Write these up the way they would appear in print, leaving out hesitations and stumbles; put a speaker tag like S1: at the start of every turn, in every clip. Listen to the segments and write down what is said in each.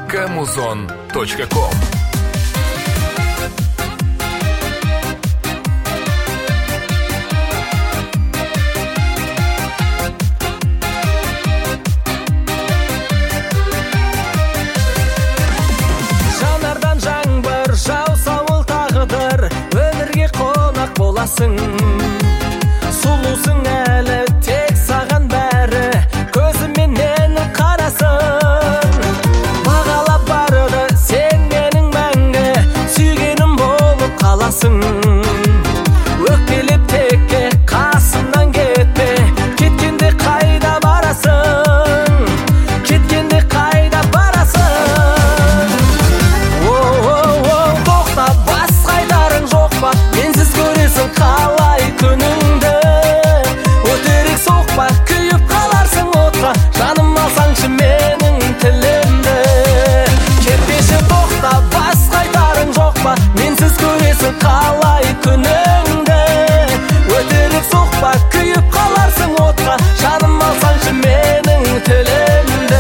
S1: kmuzon.com.
S2: Жанардан жаңбыр жауса ол тағдыр, өмірге қонақ боласың. Сұлусың әлі, тек саған бәрі, көзіменен қарасың. Бағалап барады сен менің мәңгі, сүйгенім болып қаласың. Өкпелеп текке қасымнан кетпе, кеткенде қайда барасың? Кеткенде қайда барасың? Тоқта, бас қайтарың жоқ па? Менсіз көресің қалай күніңді. Өтірік соқпа, күйіп қаларсың отқа, жаным алсаңшы менің тілімді. Кетпеші тоқта, бас қайтарың жоқ па? Менсіз көресің қалай күніңді. Өтірік соқпа, күйіп қаларсың отқа, жаным алсаңшы менің тілімді.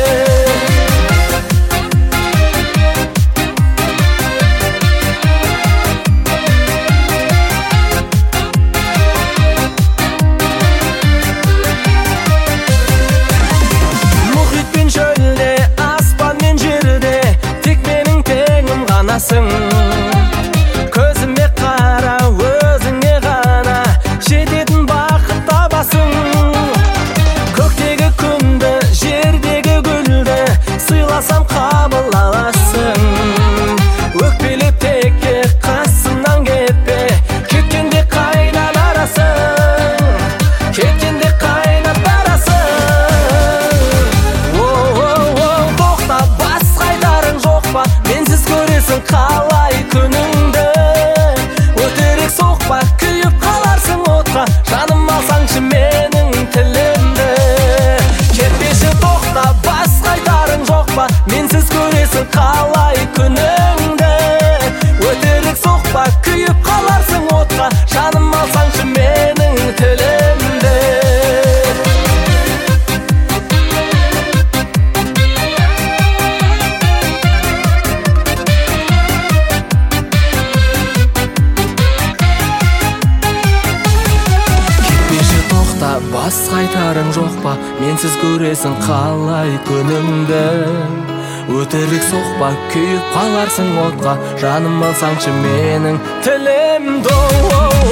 S2: Мұхит пен шөлде, аспан мен жерде, тек менің теңім ғанасың. Көзіме қара, өзіңе ғана жететін бақыт табасың. Көктегі күнді, жердегі гүлді сыйласам қабыл аласың. Өкпелеп текке қасымнан кетпе, кеткенде қайда барасың? Кеткенде қайда барасың? Тоқта, бас қайтарың жоқ па? Менсіз көресің қалай күніңді. Өтірік соқпа, күйіп қаларсың отқа, жаным алсаңшы менің тілімді. Кетпеші тоқта, бас қайтарың жоқ па? Менсіз көресің қалай күніңді. Өтірік соқпа, күйіп қаларсың отқа, жаным алсаңшы менің тілімді. Кетпеші тоқта, бас қайтарың жоқ па? Менсіз көресің қалай күніңді. Өтірік соқпа, күйіп қаларсың отқа, жаным алсаңшы менің тілімді.